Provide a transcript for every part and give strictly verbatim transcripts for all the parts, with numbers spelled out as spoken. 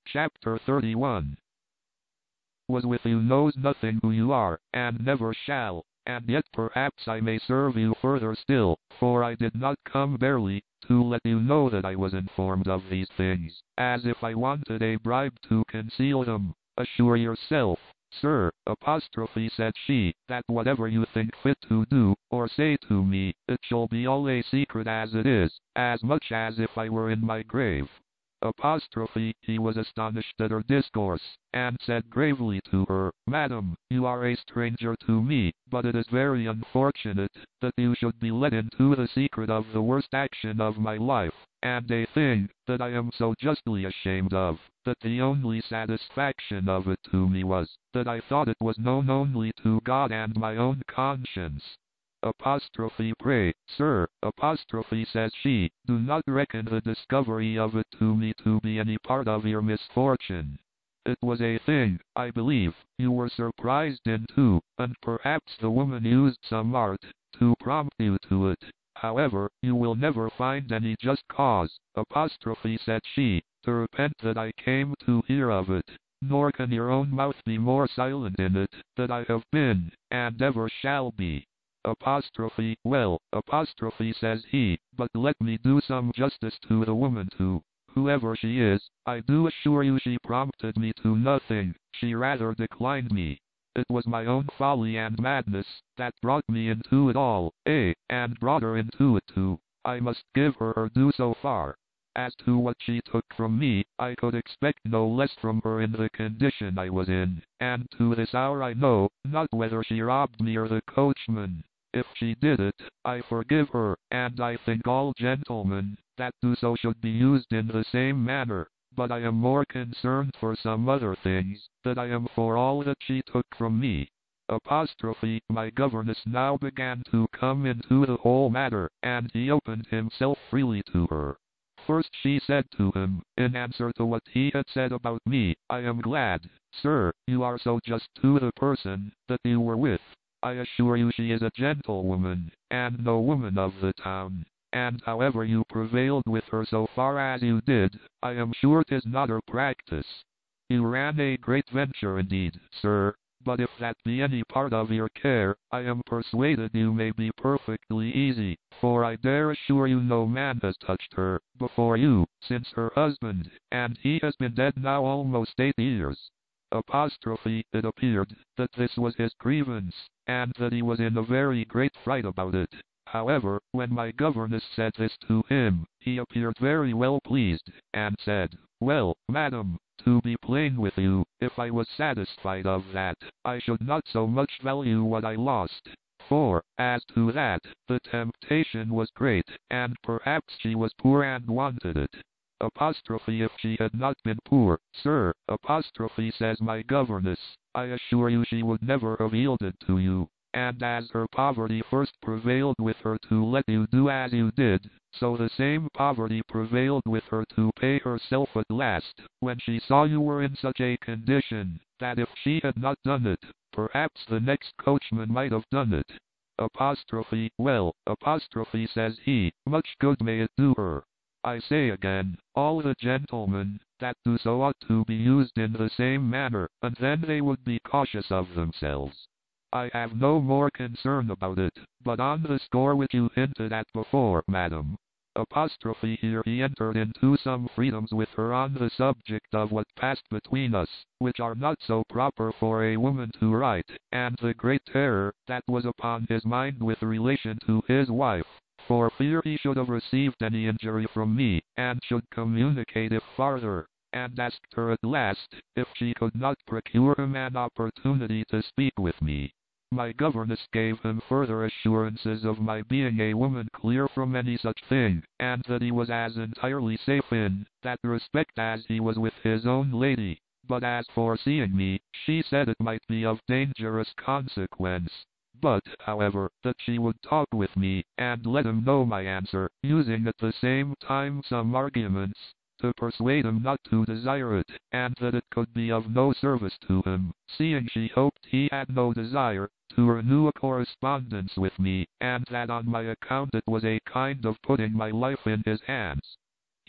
Chapter thirty-one. Was with you knows nothing who you are, and never shall, and yet perhaps I may serve you further still, for I did not come barely to let you know that I was informed of these things, as if I wanted a bribe to conceal them. Assure yourself, sir, apostrophe said she, that whatever you think fit to do, or say to me, it shall be all a secret as it is, as much as if I were in my grave. Apostrophe, he was astonished at her discourse, and said gravely to her, Madam, you are a stranger to me, but it is very unfortunate that you should be let into the secret of the worst action of my life, and a thing that I am so justly ashamed of, that the only satisfaction of it to me was, that I thought it was known only to God and my own conscience. Apostrophe pray, sir, apostrophe says she, do not reckon the discovery of it to me to be any part of your misfortune. It was a thing, I believe, you were surprised into, and perhaps the woman used some art to prompt you to it. However, you will never find any just cause, apostrophe said she, to repent that I came to hear of it, nor can your own mouth be more silent in it, that I have been, and ever shall be. Apostrophe, well, apostrophe says he, but let me do some justice to the woman too. Whoever she is, I do assure you she prompted me to nothing, she rather declined me. It was my own folly and madness that brought me into it all, eh, and brought her into it too. I must give her her due so far. As to what she took from me, I could expect no less from her in the condition I was in, and to this hour I know not whether she robbed me or the coachman. If she did it, I forgive her, and I think all gentlemen that do so should be used in the same manner, but I am more concerned for some other things, that I am for all that she took from me. Apostrophe, my governess now began to come into the whole matter, and he opened himself freely to her. First she said to him, in answer to what he had said about me, I am glad, sir, you are so just to the person that you were with. I assure you she is a gentlewoman, and no woman of the town, and however you prevailed with her so far as you did, I am sure 'tis not her practice. You ran a great venture indeed, sir, but if that be any part of your care, I am persuaded you may be perfectly easy, for I dare assure you no man has touched her before you, since her husband, and he has been dead now almost eight years. Apostrophe, it appeared that this was his grievance, and that he was in a very great fright about it. However, when my governess said this to him, he appeared very well pleased, and said, Well, madam, to be plain with you, if I was satisfied of that, I should not so much value what I lost. For, as to that, the temptation was great, and perhaps she was poor and wanted it. Apostrophe if she had not been poor, sir, apostrophe says my governess, I assure you she would never have yielded to you, and as her poverty first prevailed with her to let you do as you did, so the same poverty prevailed with her to pay herself at last, when she saw you were in such a condition, that if she had not done it, perhaps the next coachman might have done it. Apostrophe, well, apostrophe says he, much good may it do her. I say again, all the gentlemen that do so ought to be used in the same manner, and then they would be cautious of themselves. I have no more concern about it, but on the score which you hinted at before, madam. Apostrophe here he entered into some freedoms with her on the subject of what passed between us, which are not so proper for a woman to write, and the great terror that was upon his mind with relation to his wife, for fear he should have received any injury from me, and should communicate it farther, and asked her at last, if she could not procure him an opportunity to speak with me. My governess gave him further assurances of my being a woman clear from any such thing, and that he was as entirely safe in that respect as he was with his own lady, but as for seeing me, she said it might be of dangerous consequence. But, however, that she would talk with me, and let him know my answer, using at the same time some arguments, to persuade him not to desire it, and that it could be of no service to him, seeing she hoped he had no desire to renew a correspondence with me, and that on my account it was a kind of putting my life in his hands.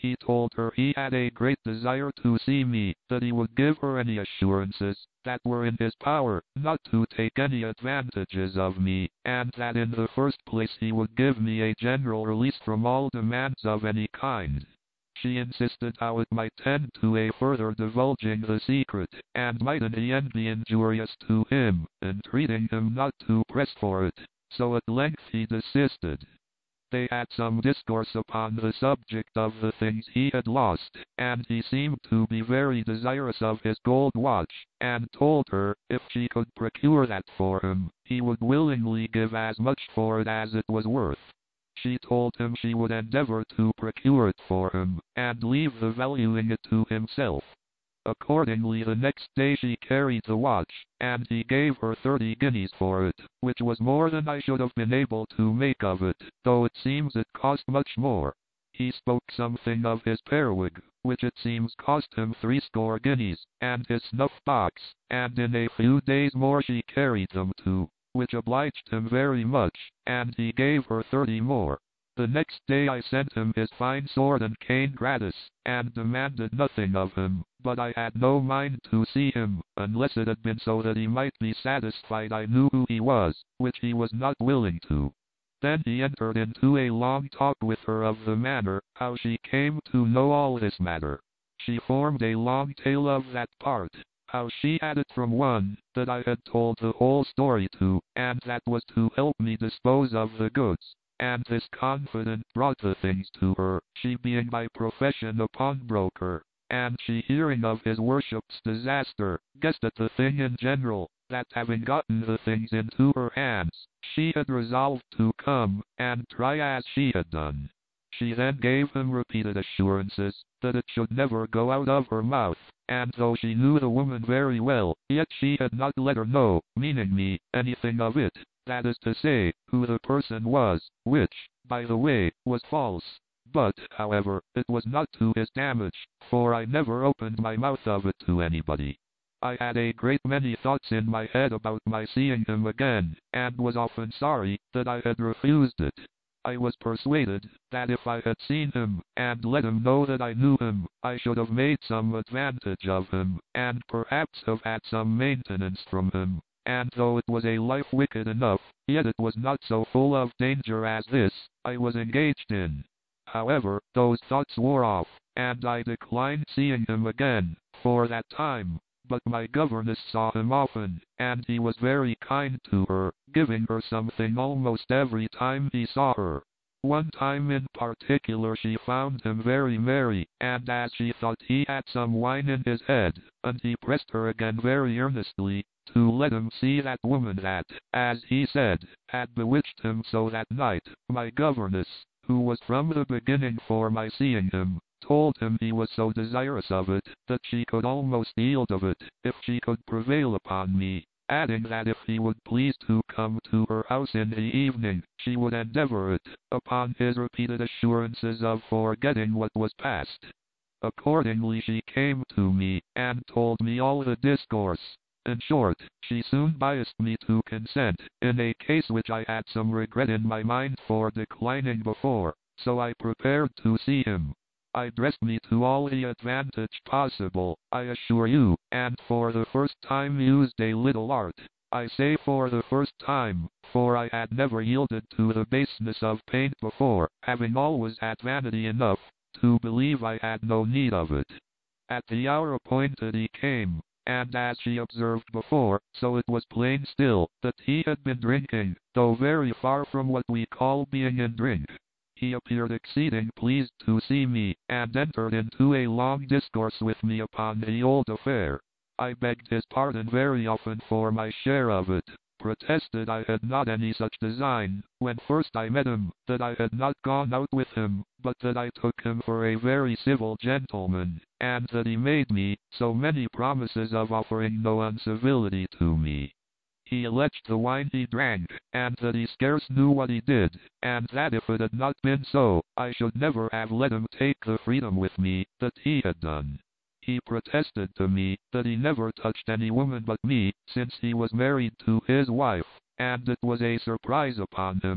He told her he had a great desire to see me, that he would give her any assurances that were in his power, not to take any advantages of me, and that in the first place he would give me a general release from all demands of any kind. She insisted how it might tend to a further divulging the secret, and might in the end be injurious to him, entreating him not to press for it, so at length he desisted. They had some discourse upon the subject of the things he had lost, and he seemed to be very desirous of his gold watch, and told her, if she could procure that for him, he would willingly give as much for it as it was worth. She told him she would endeavor to procure it for him, and leave the valuing it to himself. Accordingly the next day she carried the watch, and he gave her thirty guineas for it, which was more than I should have been able to make of it, though it seems it cost much more. He spoke something of his periwig, which it seems cost him threescore guineas, and his snuff-box, and in a few days more she carried them too, which obliged him very much, and he gave her thirty more. The next day I sent him his fine sword and cane gratis, and demanded nothing of him, but I had no mind to see him, unless it had been so that he might be satisfied I knew who he was, which he was not willing to. Then he entered into a long talk with her of the manner, how she came to know all this matter. She formed a long tale of that part, how she had it from one, that I had told the whole story to, and that was to help me dispose of the goods. And this confidant brought the things to her, she being by profession a pawnbroker, and she hearing of his worship's disaster, guessed at the thing in general, that having gotten the things into her hands, she had resolved to come, and try as she had done. She then gave him repeated assurances, that it should never go out of her mouth, and though she knew the woman very well, yet she had not let her know, meaning me, anything of it. That is to say, who the person was, which, by the way, was false. But, however, it was not to his damage, for I never opened my mouth of it to anybody. I had a great many thoughts in my head about my seeing him again, and was often sorry that I had refused it. I was persuaded that if I had seen him, and let him know that I knew him, I should have made some advantage of him, and perhaps have had some maintenance from him. And though it was a life wicked enough, yet it was not so full of danger as this I was engaged in. However, those thoughts wore off, and I declined seeing him again, for that time, but my governess saw him often, and he was very kind to her, giving her something almost every time he saw her. One time in particular she found him very merry, and as she thought he had some wine in his head, and he pressed her again very earnestly, to let him see that woman that, as he said, had bewitched him so that night. My governess, who was from the beginning for my seeing him, told him he was so desirous of it, that she could almost yield of it, if she could prevail upon me, adding that if he would please to come to her house in the evening, she would endeavor it, upon his repeated assurances of forgetting what was past. Accordingly she came to me, and told me all the discourse. In short, she soon biassed me to consent, in a case which I had some regret in my mind for declining before, so I prepared to see him. I dressed me to all the advantage possible, I assure you, and for the first time used a little art. I say for the first time, for I had never yielded to the baseness of paint before, having always had vanity enough to believe I had no need of it. At the hour appointed he came, and as she observed before, so it was plain still, that he had been drinking, though very far from what we call being in drink. He appeared exceeding pleased to see me, and entered into a long discourse with me upon the old affair. I begged his pardon very often for my share of it, protested I had not any such design, when first I met him, that I had not gone out with him, but that I took him for a very civil gentleman, and that he made me so many promises of offering no uncivility to me. He alleged the wine he drank, and that he scarce knew what he did, and that if it had not been so, I should never have let him take the freedom with me that he had done. He protested to me that he never touched any woman but me, since he was married to his wife, and it was a surprise upon him,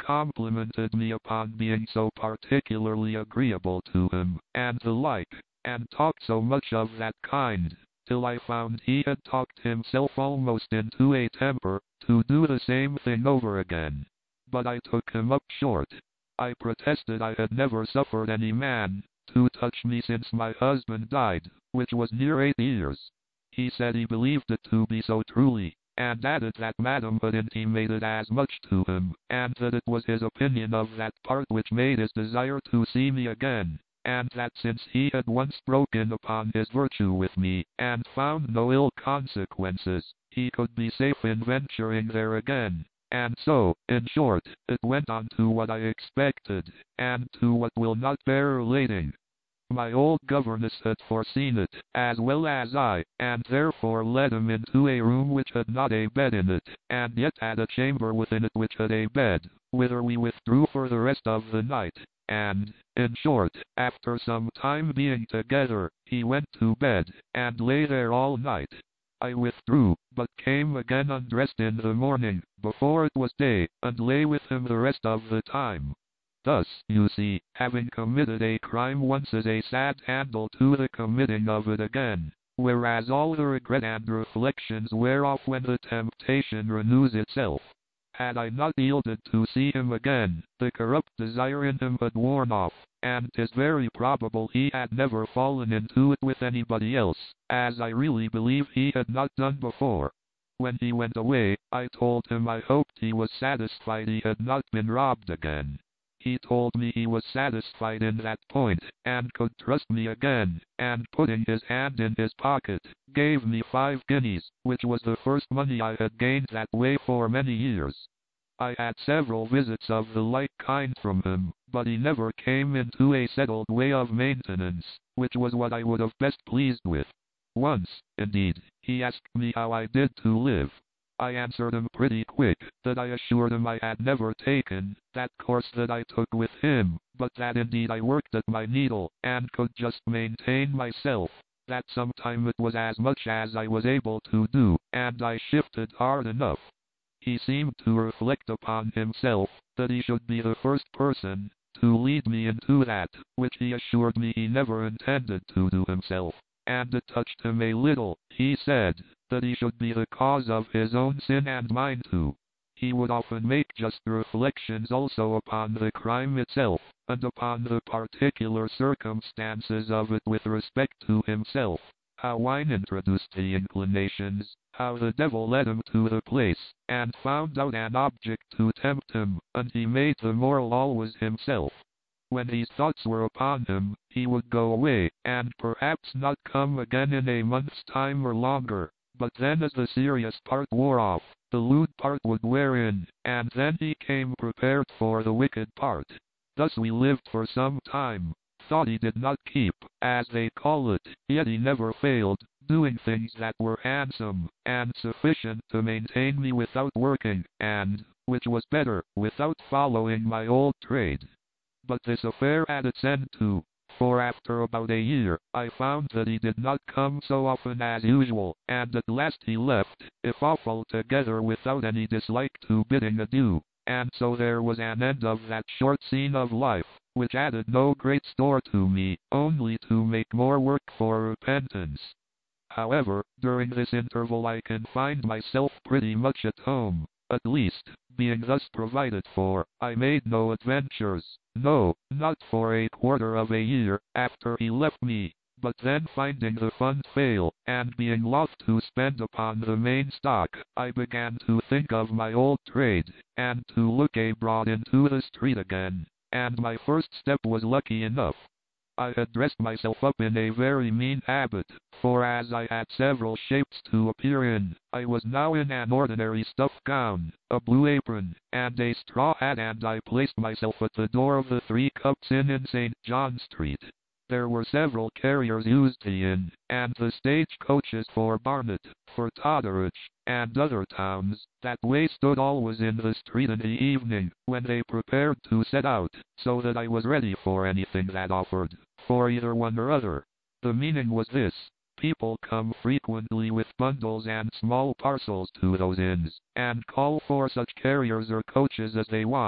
complimented me upon being so particularly agreeable to him, and the like, and talked so much of that kind, till I found he had talked himself almost into a temper, to do the same thing over again. But I took him up short. I protested I had never suffered any man to touch me since my husband died, which was near eight years. He said he believed it to be so truly, and added that Madam had intimated as much to him, and that it was his opinion of that part which made his desire to see me again, and that since he had once broken upon his virtue with me, and found no ill consequences, he could be safe in venturing there again. And so, in short, it went on to what I expected, and to what will not bear relating. My old governess had foreseen it, as well as I, and therefore led him into a room which had not a bed in it, and yet had a chamber within it which had a bed, whither we withdrew for the rest of the night, and, in short, after some time being together, he went to bed, and lay there all night. I withdrew, but came again undressed in the morning, before it was day, and lay with him the rest of the time. Thus, you see, having committed a crime once is a sad handle to the committing of it again, whereas all the regret and reflections wear off when the temptation renews itself. Had I not yielded to see him again, the corrupt desire in him had worn off, and 'tis very probable he had never fallen into it with anybody else, as I really believe he had not done before. When he went away, I told him I hoped he was satisfied he had not been robbed again. He told me he was satisfied in that point, and could trust me again, and putting his hand in his pocket, gave me five guineas, which was the first money I had gained that way for many years. I had several visits of the like kind from him, but he never came into a settled way of maintenance, which was what I would have best pleased with. Once, indeed, he asked me how I did to live. I answered him pretty quick, that I assured him I had never taken that course that I took with him, but that indeed I worked at my needle, and could just maintain myself, that sometime it was as much as I was able to do, and I shifted hard enough. He seemed to reflect upon himself, that he should be the first person to lead me into that, which he assured me he never intended to do himself, and it touched him a little, he said, that he should be the cause of his own sin and mine too. He would often make just reflections also upon the crime itself, and upon the particular circumstances of it with respect to himself, how wine introduced the inclinations, how the devil led him to the place, and found out an object to tempt him, and he made the moral always himself. When these thoughts were upon him, he would go away, and perhaps not come again in a month's time or longer. But then as the serious part wore off, the lewd part would wear in, and then he came prepared for the wicked part. Thus we lived for some time. Thought he did not keep, as they call it, yet he never failed, doing things that were handsome, and sufficient to maintain me without working, and, which was better, without following my old trade. But this affair had its end too. For after about a year, I found that he did not come so often as usual, and at last he left, if off altogether without any dislike to bidding adieu, and so there was an end of that short scene of life, which added no great store to me, only to make more work for repentance. However, during this interval I confined myself pretty much at home. At least, being thus provided for, I made no adventures, no, not for a quarter of a year, after he left me, but then finding the fund fail, and being loth to spend upon the main stock, I began to think of my old trade, and to look abroad into the street again, and my first step was lucky enough. I had dressed myself up in a very mean habit, for as I had several shapes to appear in, I was now in an ordinary stuff gown, a blue apron, and a straw hat, and I placed myself at the door of the Three Cups Inn in Saint John Street. There were several carriers used the inn, and the stage coaches for Barnet, for Totteridge, and other towns, that way stood always in the street in the evening, when they prepared to set out, so that I was ready for anything that offered, for either one or other. The meaning was this: people come frequently with bundles and small parcels to those inns, and call for such carriers or coaches as they want,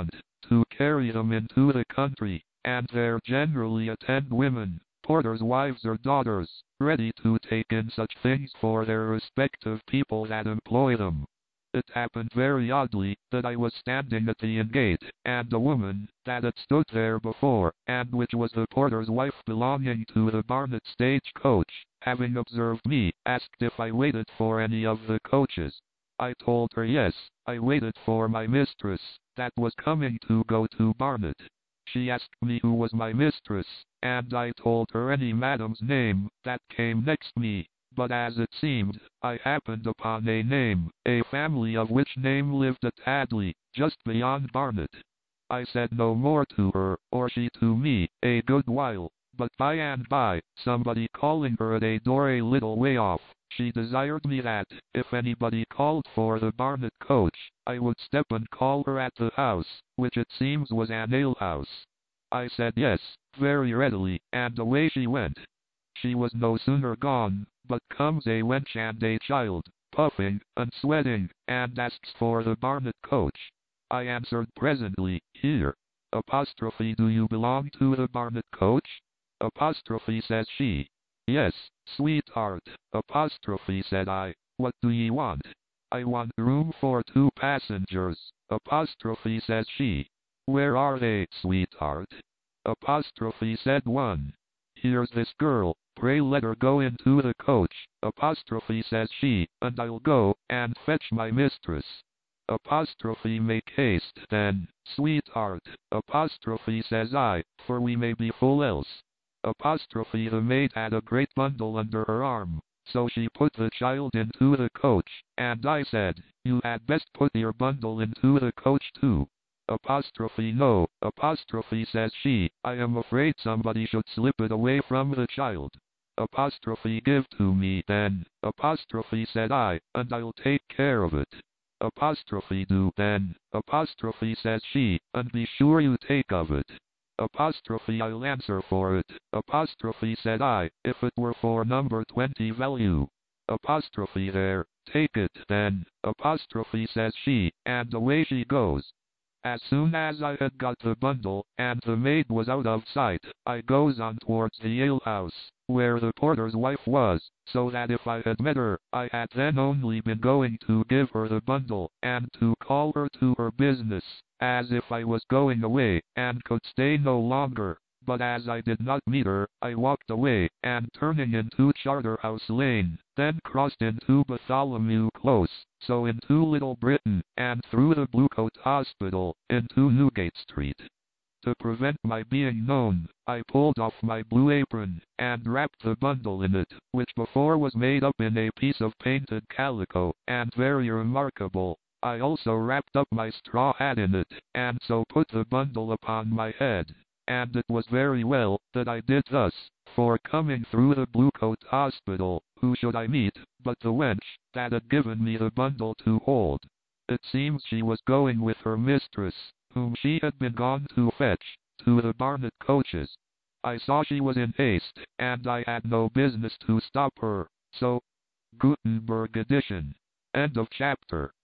to carry them into the country, and there generally attend women, porters' wives or daughters, ready to take in such things for their respective people that employ them. It happened very oddly that I was standing at the inn gate, and a woman that had stood there before, and which was the porter's wife belonging to the Barnet stagecoach, having observed me, asked if I waited for any of the coaches. I told her yes, I waited for my mistress, that was coming to go to Barnet. She asked me who was my mistress, and I told her any madam's name that came next me. But as it seemed, I happened upon a name, a family of which name lived at Hadley, just beyond Barnet. I said no more to her, or she to me, a good while, but by and by, somebody calling her at a door a little way off, she desired me that, if anybody called for the Barnet coach, I would step and call her at the house, which it seems was an alehouse. I said yes, very readily, and away she went. She was no sooner gone, but comes a wench and a child, puffing and sweating, and asks for the Barnet coach. I answered presently, here. Apostrophe, do you belong to the Barnet coach? Apostrophe, says she. Yes, sweetheart. Apostrophe, said I. What do ye want? I want room for two passengers. Apostrophe, says she. Where are they, sweetheart? Apostrophe, said one. Here's this girl, pray let her go into the coach, apostrophe, says she, and I'll go and fetch my mistress. Apostrophe, make haste then, sweetheart, apostrophe, says I, for we may be full else. Apostrophe, the maid had a great bundle under her arm, so she put the child into the coach, and I said, you had best put your bundle into the coach too. Apostrophe, no, apostrophe, says she, I am afraid somebody should slip it away from the child. Apostrophe, give to me then, apostrophe, said I, and I'll take care of it. Apostrophe, do then, apostrophe, says she, and be sure you take of it. Apostrophe, I'll answer for it, apostrophe, said I, if it were for number twenty value. Apostrophe, there, take it then, apostrophe, says she, and away she goes. As soon as I had got the bundle, and the maid was out of sight, I goes on towards the alehouse, where the porter's wife was, so that if I had met her, I had then only been going to give her the bundle, and to call her to her business, as if I was going away, and could stay no longer. But as I did not meet her, I walked away, and turning into Charterhouse Lane, then crossed into Bartholomew Close, so into Little Britain, and through the Bluecoat Hospital, into Newgate Street. To prevent my being known, I pulled off my blue apron, and wrapped the bundle in it, which before was made up in a piece of painted calico, and very remarkable. I also wrapped up my straw hat in it, and so put the bundle upon my head. And it was very well that I did thus, for coming through the Bluecoat Hospital, who should I meet but the wench that had given me the bundle to hold. It seems she was going with her mistress, whom she had been gone to fetch, to the Barnet coaches. I saw she was in haste, and I had no business to stop her, so... Gutenberg edition. End of chapter.